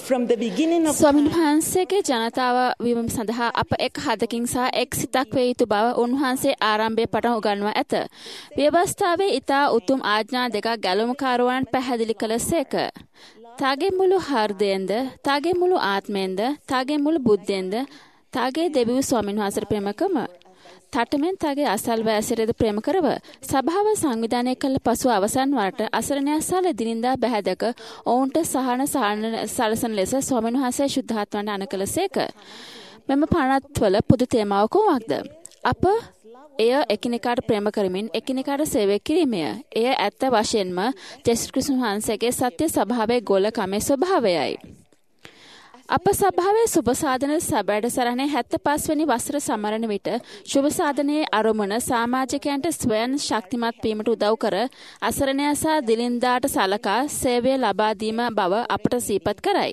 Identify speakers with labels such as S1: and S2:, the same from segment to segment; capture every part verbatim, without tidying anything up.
S1: from the beginning of
S2: ස්වාමීන් වහන්සේගේ ජනතාව වීම සඳහා අප එක් හදකින් සහ එක් සිතක් වේ යුතු බව උන්වහන්සේ ආරම්භයේ පටන් උගන්වා ඇත. ව්‍යවස්ථාවේ ඊතා උතුම් ආඥා දෙකක් ගැලුම්කාරයන් පැහැදිලි කළසේක. තාගේ මුළු හෘදයෙන්ද, තාගේ මුළු ආත්මයෙන්ද, තාගේ මුළු බුද්ධයෙන්ද, තාගේ දෙවියන් ස්වාමීන් වහන්සේට ප්‍රේම කරම. තටමෙන් තාගේ අසල්වැසියද ප්‍රේම කරව. සභාව සංවිධානය කළ පසු අවසන් වරට අසරණයා සල දිනින්දා බැහැදක ඔවුන්ට සහන සහන සලසන ලෙස ස්වාමීන් වහන්සේ ශුද්ධාත්මයට අණ කළසේක. මෙම පනත්වල පොදු තේමාව කොහොමද? අප එය එකිනෙකාට ප්‍රේම කරමින් එකිනෙකාට සේවය කිරීමය. එය ඇත්ත වශයෙන්ම ජේසුස් ක්‍රිස්තුස් වහන්සේගේ සත්‍ය ස්වභාවයේ ගොලකමේ ස්වභාවයයි. අප සභාවේ සුබ සාධන සබැඩ සරණේ හැත්තෑ පහ වෙනි වසර සමරන විට සුබ සාධනයේ අරමුණ සමාජිකයන්ට ස්වයන් ශක්තිමත් වීමට උදව් කර අසරණයා සහ දිලින්දාට සලකා සේවය ලබා දීම බව අපට සිහිපත් කරයි.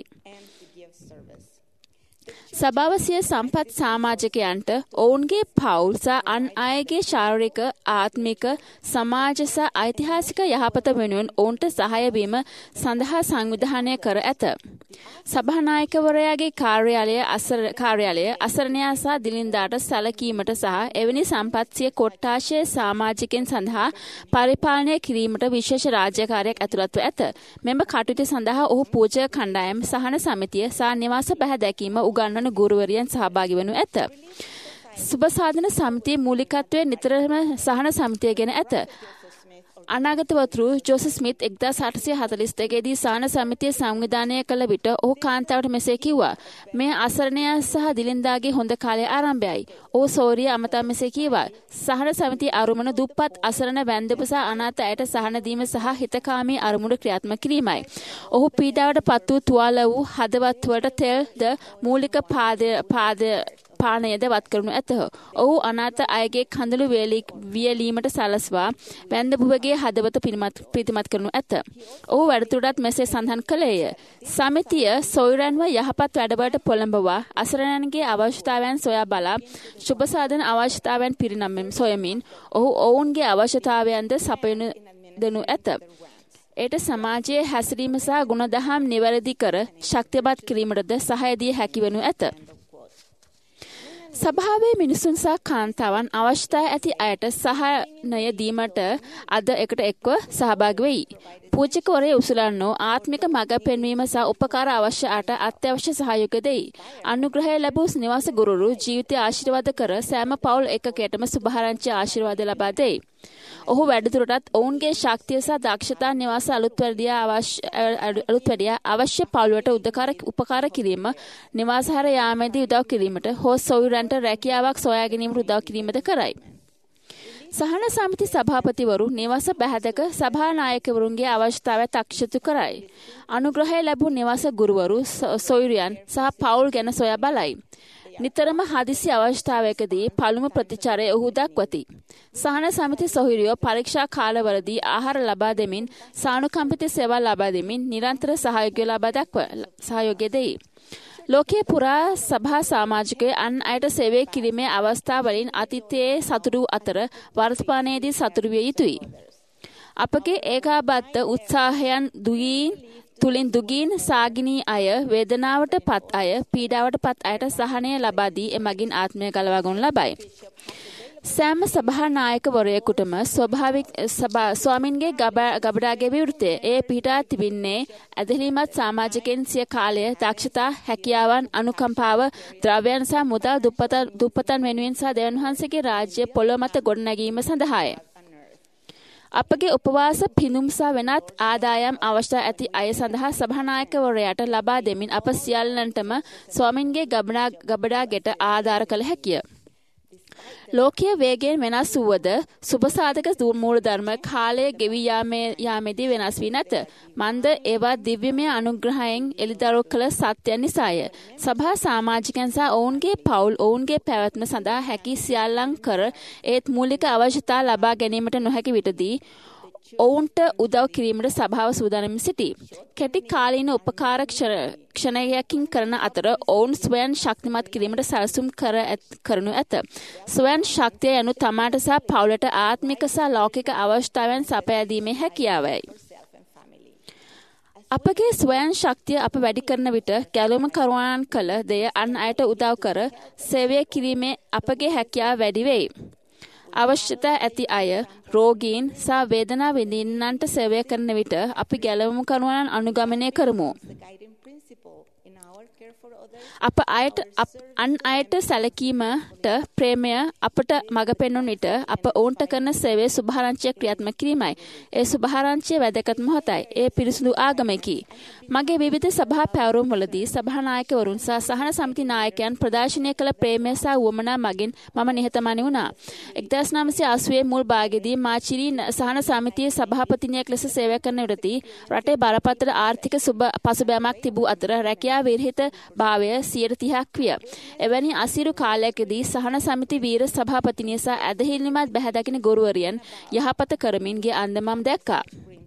S2: සභාව සිය සම්පත් සමාජිකයන්ට ඔවුන්ගේ පවුල් සහ අන් අයගේ ශාරීරික ආත්මික සමාජ සහ ඓතිහාසික යහපත වෙනුවෙන් ඔවුන්ට සහාය වීම සඳහා සංවිධානය කර ඇත. සභානායකවරයාගේ කාර්යාලය අසර කාර්යාලය අසරණයා සහ දිලින්දාට සැලකීමට සහ එවැනි සම්පත් සිය කොට්ටාශය සමාජිකයන් සඳහා පරිපාලනය කිරීමට විශේෂ රාජ්‍යකාරියක් ඇතුළත්ව ඇත. මෙම කටයුතු සඳහා ඔහු පූජක කණ්ඩායම් සහන සමිතිය සහ නිවාස පැහැදැකීම උගන්වන ගුරුවරියන් සහභාගී වනු ඇත. සුබ සාධන සමිතියේ මූලිකත්වයේ නිතරම සහන සමිතිය ගැන ඇත. අනාගත වතුරු ජෝසෙෆ් ස්මිත් එක්දාස් අටසිය හතළිස් දෙක දී සහන සමිතිය සංවිධානය කළ විට ඔහු කාන්තාවට මෙසේ කිව්වා. මේ අසරණයා සහ දිලින්දාගේ හොඳ කාලයේ ආරම්භයයි. ඔහු සෝරිය අමතා මෙසේ කිව්වා. සහන සමිතිය අරුමන දුප්පත් අසරණ වැන්දපු සහ අනාථ අයට සහන දීම සහ හිතකාමී අරමුණු ක්‍රියාත්මක කිරීමයි. ඔහු පීඩාවට පත් වූ තුවාල වූ හදවත්වලට තෙල්ද මූලික පාදය පාදය පානයද වත් කරනු ඇත. ඔහු අනාථ අයගේ කඳුළු වියලීමට සලස්වා වැන්දපුවගේ හදවත ප්‍රීතිමත් කරනු ඇත. ඔහු වැඩතුරටත් මෙසේ සඳහන් කළේය. සමිතිය සොයුරන්ව යහපත් වැඩවලට පොළඹවා අසරණයන්ගේ අවශ්‍යතාවයන් සොයා බලා සුබ සාධන අවශ්‍යතාවයන් පිරිනමමින් සොයමින් ඔහු ඔවුන්ගේ අවශ්‍යතාවයන්ද සපයනු දෙනු ඇත. එයට සමාජයේ හැසිරීම සහ ගුණදහම් නිවැරදි කර ශක්තිමත් කිරීමටද සහාය දිය හැකි වනු ඇත. සභාවේ මිනිසුන් සහ කාන්තාවන් අවශ්‍යතා ඇති අයට සහනය දීමට අද එකට එක්ව සහභාගී වෙයි. පූජකවරේ උසුලන්නෝ ආත්මික මඟ පෙන්වීම සහ උපකාර අවශ්‍ය අට අත්‍යවශ්‍ය සහයෝගය දෙයි. අනුග්‍රහය ලැබූ නිවාස ගුරුරු ජීවිතය ආශිර්වාද කර සෑම පවුල් එකකයටම සුභාරංචි ආශිර්වාද ලබා දෙයි. ඔහු වැඩිදුරටත් ඔවුන්ගේ ශක්තිය සහ දක්ෂතා නිවාස අලුත්වැඩියා අවශ්‍ය අලුත්වැඩියා අවශ්‍ය පවුලට උදකාර උපකාර කිරීම නිවාසහර යාමේදී උදව් කිරීමට හෝ සොයුරන්ට රැකියාවක් සොයා ගැනීමට උදව් කිරීමද කරයි. සහන සමිති සභාපතිවරු නිවාස බැහැදක සභානායකවරුන්ගේ අවශ්‍යතාවය තක්ෂිතු කරයි. අනුග්‍රහය ලැබූ නිවාස ගුරුවරු සොයුරියන් සහ පවුල් ගැන සොයා බලයි. නිතරම හදිසි අවශ්‍යතාවයකදී පළමු ප්‍රතිචාරය ඔහු දක්වති. සහන සමිති සොහොයුරියෝ පරීක්ෂා කාලවලදී ආහාර ලබා දෙමින් සානුකම්පිත සේවා ලබා දෙමින් නිරන්තර සහයෝගය ලබා දක්ව සහයෝගය දෙයි. ලෝකයේ පුරා සභා සමාජිකයෝ අන් අයට සේවය කිරීමේ අවස්ථාවලින් අතීතයේ සතුටු අතර වර්තමානයේදී සතුටු විය යුතුයි. අපගේ ඒකාබද්ධ උත්සාහයන් දුගීන් තුලින් දුගීන් සාගිනී අය වේදනාවට පත් අය පීඩාවට පත් අයට සහනය ලබා දී එමගින් ආත්මය ගලවා ගන්නු ලබයි. සෑම සභා නායකවරයෙකුටම ස්වභාවික ස්වාමින්ගේ ගබඩාගේ විවෘතය ඒ පිහිටා තිබෙන්නේ ඇදහිලිමත් සමාජිකයන් සිය කාලය දක්ෂතා හැකියාවන් අනුකම්පාව ද්‍රව්‍යයන් සහ මුදල් දුප්පතන් වෙනුවෙන් සහ දෙවියන් වහන්සේගේ රාජ්‍ය පොළොව මත ගොඩනැගීම සඳහාය. අපගේ උපවාස පිනුම් සහ වෙනත් ආදායම් අවශ්‍ය ඇති අය සඳහා සභානායකවරයාට ලබා දෙමින් අප සියල්ලන්ටම ස්වාමින්ගේ ගබඩා ගබඩාගෙට ආධාර කළ හැකිය. ලෝකීය වේගයෙන් වෙනස් වූවද සුබසාධක මූලධර්ම කාලයේ ගෙවි යාමේදී වෙනස් වී නැත. මන්ද ඒවා දිව්‍යමය අනුග්‍රහයෙන් එළිදරව් කළ සත්‍යයන් නිසාය. සභා සමාජිකයන් සහ ඔවුන්ගේ පවුල් ඔවුන්ගේ පැවැත්ම සඳහා හැකි සියල්ලන් කර ඒත් මූලික අවශ්‍යතා ලබා ගැනීමට නොහැකි විටදී ඔවුන්ට උදව් කිරීමට සභාව සූදානම් සිටී. කෙටි කාලීන උපකාර ක්ෂණයකින් කරන අතර ඔවුන් ස්වයන් ශක්තිමත් කිරීමට සැලසුම් කර කරනු ඇත. ස්වයන් ශක්තිය යනු තමාට සහ පවුලට ආත්මික සහ ලෞකික අවශ්‍යතාවයන් සපයා දීමේ හැකියාවයි. අපගේ ස්වයං ශක්තිය අප වැඩි කරන විට ගැලුම කරුවන් කළ දෙය අන් අයට උදව් කර සේවය කිරීමේ අපගේ හැකියාව වැඩි වෙයි. අවශ්‍යතා ඇති අය රෝගීන් සහ වේදනා විඳින්නන්ට සේවය කරන විට අපි ගැලවුම් කරුවන් අනුගමනය කරමු. අප අයට අන් අයට සැලකීමට ප්‍රේමය අපට මඟ පෙන්වන විට අප ඔවුන්ට කරන සේවයේ සුභාරංචිය ක්‍රියාත්මක කිරීමයි. ඒ සුභාරංචිය වැදගත් මොහොතයි. ඒ පිරිසුදු ආගමකි. මගේ විවිධ සභා පැවරුම් වලදී සභා නායකවරුන් සහ සහන සමිති නායකයන් ප්‍රදර්ශනය කළ ප්‍රේමය සහ වුවමනා මගින් මම නිහතමානී වුණා. එක්දාස් නවසිය අසූවේ මුල් භාගයේදී මා චිලි සහන සමිතියේ සභාපතිනියක් ලෙස සේවය කරන විටදී රටේ බරපතල ආර්ථික පසුබෑමක් තිබූ අතර රැකියා විරහිත භාවය සියයට තිහක් විය. එවැනි අසීරු කාලයකදී සහන සමිති වීර සභාපතිනිය සහ ඇදහිල්ලීමත් බැහැ දකින ගුරුවරියන් යහපත කරමින් ගිය අන්දමම් දැක්කා.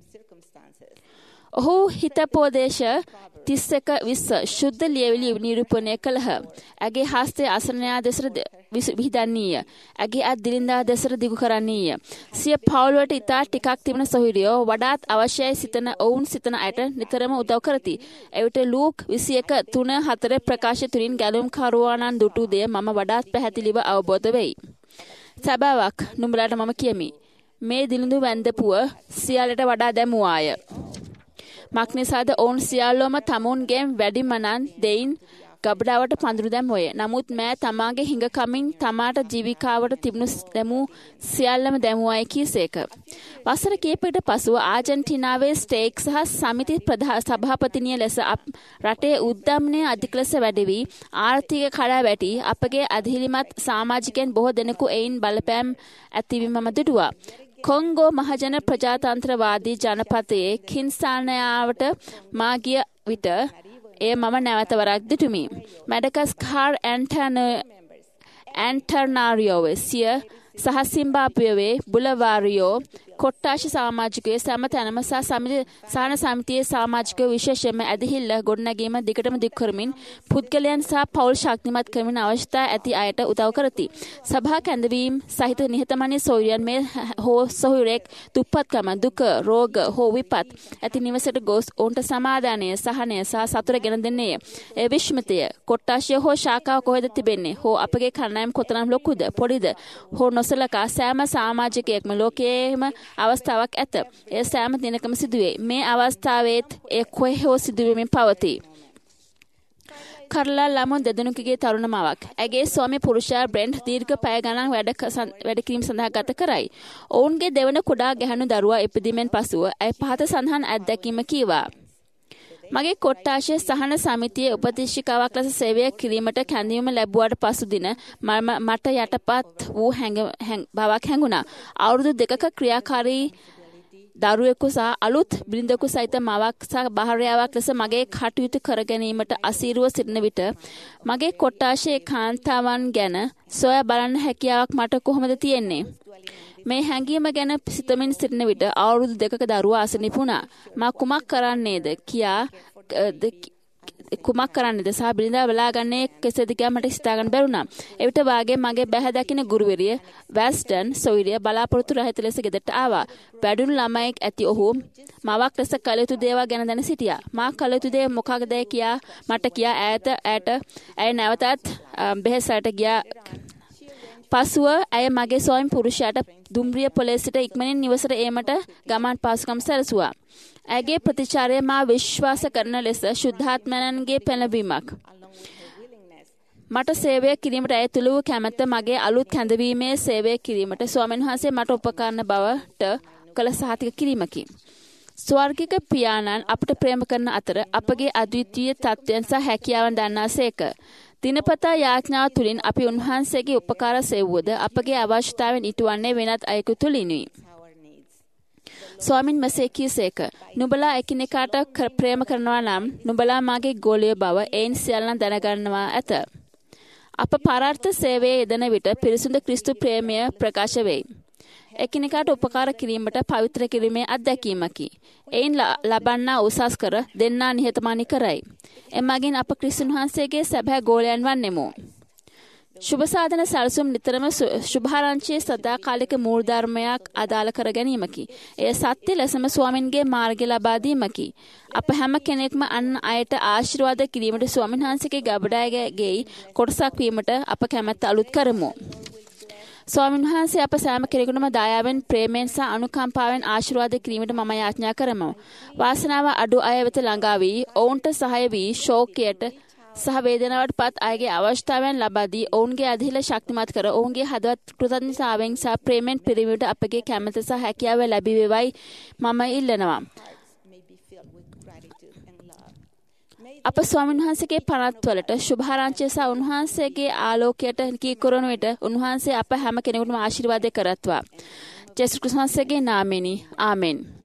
S2: ඔහු හිතපෝදේශ තිස් එක විස්ස ශුද්ධ ලියවිලි නිරූපණය කළහ. ඇගේ හස්තය අසරණයා දෙසට විහිදන්නීය. ඇගේ අත් දිලින්දා දෙසට දිගු කරන්නීය. සිය පවුලට ඉතා ටිකක් තිබෙන සොහිරියෝ වඩාත් අවශ්‍යයි සිතන ඔවුන් සිතන අයට නිතරම උදව් කරති. එවිට ලූක් විසි එක තුන හතර ප්‍රකාශ තුළින් ගැලුම් කරුවානන් දුටු දෙය මම වඩාත් පැහැදිලිව අවබෝධ වෙයි. සැබෑවක් නුඹලාට මම කියමි. මේ දිලිඳු වැන්දපුව සියල්ලට වඩා දැමුවාය. මක්නිසාද ඔවුන් සියල්ලෝම තමුන්ගේ වැඩිමනන් දෙයින් ගබඩාවට පඳුරු දැමුවය. නමුත් මෑ තමාගේ හිඟකමින් තමාට ජීවිකාවට තිබුණු දැමූ සියල්ලම දැමුවයි කීසේක. වසර කිහිපයකට පසුව ආජන්ටිනාවේ ස්ටේක් සහ සමිති ප්‍රධාන සභාපතිනිය ලෙස රටේ උද්දමනය අධික ලෙස වැඩි වී ආර්ථික කඩා වැටි අපගේ අධිලිමත් සමාජිකයන් බොහෝ දෙනෙකු එයින් බලපෑම් ඇතිවීමම දුටුවා. කොංගෝ මහජන ප්‍රජාතන්ත්‍රවාදී ජනපතයේ කින්සානයාවට මා ගිය විට එය මම නැවත වරක් දුටුමි. මැඩගස්කාර් ඇන්ටර්නාරියෝවේ සිය සහ සිම්බාබ්වෙයේ බුලවාරියෝ කොට්ටාශ සමාජිකයෝ සෑම තැනම සහ සහන සමිතියේ සමාජිකයෝ විශේෂයෙන්ම ඇදහිල්ල ගොඩනැගීම දිගටම දික් කරමින් පුද්ගලයන් සහ පවුල් ශක්තිමත් කරමින් අවශ්‍යතා ඇති අයට උදව් කරති. සභා කැඳවීම් සහිත නිහතමානී සොයුරියන් මේ හෝ සොයුරෙක් දුප්පත්කම දුක රෝග හෝ විපත් ඇති නිවසට ගොස් ඔවුන්ට සමාදානය සහනය සහ සතුට ගෙන දෙන්නේය. ඒ විශ්මිතය කොට්ටාශය හෝ ශාඛාව කොහෙද තිබෙන්නේ හෝ අපගේ කණ්ඩායම කොතරම් ලොකුද පොඩිද හෝ නොසලකා සෑම සමාජිකයෙක්ම ලෝකයේම අවස්ථාවක් ඇත. එය සෑම දිනකම සිදුවේ. මේ අවස්ථාවේත් එය කොහේ හෝ සිදුවෙමින් පවතී. කරලා ළමුන් දෙදෙනෙකුගේ තරුණ මවක්. ඇගේ ස්වාමි පුරුෂයා බ්‍රෙන්ඩ් දීර්ඝ පැය ගණන් වැඩ වැඩ කිරීම සඳහා ගත කරයි. ඔවුන්ගේ දෙවන කුඩා ගැහැණු දරුවා ඉපදීමෙන් පසුව ඇය පහත සඳහන් අත්දැකීම කීවා. මගේ කොට්ටාශය සහන සමිතියේ උපදේශිකාවක් ලෙස සේවය කිරීමට කැඳවීම ලැබුවාට පසු දින මට යටපත් වූ බවක් හැඟුණා. අවුරුදු දෙකක ක්‍රියාකාරී දරුවෙකු සහ අලුත් බිරිඳකු සහිත මවක් සහ භාර්යාවක් ලෙස මගේ කටයුතු කර ගැනීමට අසීරුව සිටින විට මගේ කොට්ටාශයේ කාන්තාවන් ගැන සොයා බලන්න හැකියාවක් මට කොහොමද තියෙන්නේ? මේ හැඟීම ගැන සිතමින් සිටින විට අවුරුදු දෙකක දරුවා අසනීප වුණා. මා කුමක් කරන්නේද කියා කුමක් කරන්නේද සහ බිරිඳා බලාගන්නේ කෙසේද කියා මට හිතාගන්න බැරුණා. එවිට වාගේ මගේ බැහැ දකින ගුරුවරිය වැස්ටන් සොයිරිය බලාපොරොත්තු රහිත ලෙස ගෙදරට ආවා. වැඩුණු ළමයෙක් ඇති ඔහු මවක් ලෙස කළ යුතු දේවල් ගැන දැන සිටියා. මා කළ යුතු දේ මොකක්ද කියා මට කියා ඈත ඈට ඇය නැවතත් බෙහෙසට ගියා. පසුව ඇය මගේ ස්වාමි පුරුෂයාට දුම්රිය පොලේ සිට ඉක්මනින් නිවසට ඒමට ගමන් පහසුකම් සැලසුවා. ඇගේ ප්‍රතිචාරය මා විශ්වාස කරන ලෙස ශුද්ධාත්මයන්ගේ පෙළඹවීමක්. මට සේවය කිරීමට ඇය තුළ වූ කැමැත්ත මගේ අලුත් කැඳවීමේ සේවය කිරීමට ස්වාමීන් වහන්සේ මට උපකරණ බවට කළ සහතික කිරීමකි. ස්වර්ගික පියාණන් අපට ප්‍රේම කරන අතර අපගේ අද්විතීය තත්ත්වයන් සහ හැකියාවන් දන්නාසේක. දිනපතා යාඥාව තුළින් අපි උන්වහන්සේගේ උපකාර සෙව්වද අපගේ අවශ්‍යතාවෙන් ඉටුවන්නේ වෙනත් අයෙකු තුළිනුයි. ස්වාමින් මෙසේ කීසේක. නුඹලා එකිනෙකාට ප්‍රේම කරනවා නම් නුඹලා මාගේ ගෝලිය බව එයින් සියල්ලන් දැනගන්නවා ඇත. අප පරාර්ථ සේවයේ යෙදෙන විට පිරිසුදු ක්‍රිස්තු ප්‍රේමය ප්‍රකාශ වෙයි. එකිනෙකාට උපකාර කිරීමට පවිත්‍ර කිරීමේ අත්දැකීමකි. එයින් ලබන්නා උසස් කර දෙන්නා නිහතමානී කරයි. එමගින් අප ක්‍රිස්තුන් වහන්සේගේ සැබෑ ගෝලයන් වන්නෙමු. ශුභ සාධන සැලසුම් නිතරම ශුභාරංචියේ සදාකාලික මූලධර්මයක් අදාළ කර ගැනීමකි. එය සත්‍ය ලෙසම ස්වාමින්ගේ මාර්ගය ලබා දීමකි. අප හැම කෙනෙක්ම අන් අයට ආශිර්වාද කිරීමට ස්වාමීන් වහන්සේගේ ගබඩායගේ කොටසක් වීමට අප කැමැත්ත අලුත් කරමු. ස්වාමීන් වහන්සේ අප සෑම කෙනෙකුටම දයාවෙන් ප්‍රේමයෙන් සහ අනුකම්පාවෙන් ආශිර්වාද කිරීමට මම යාඥා කරමු. වාසනාව අඩු අය වෙත ළඟා වී ඔවුන්ට සහාය වී ශෝකයට සහ වේදනාවට පත් අයගේ අවශ්‍යතාවයන් ලබා දී ඔවුන්ගේ අධිල ශක්තිමත් කර ඔවුන්ගේ හදවත් කෘතඥතාවයෙන් සහ ප්‍රේමයෙන් පිරීමට අපගේ කැමැත්ත සහ හැකියාව ලැබී වේවයි මම ඉල්ලනවා. අප ස්වාමීන් වහන්සේගේ පනත්වලට ශුභාරංචිය සහ උන්වහන්සේගේ ආලෝකයට කීකරන විට උන්වහන්සේ අප හැම කෙනෙකුටම ආශිර්වාද කරත්වා. ජේසුස් ක්‍රිස්තුස්ගේ නාමයෙනි. ආමෙන්.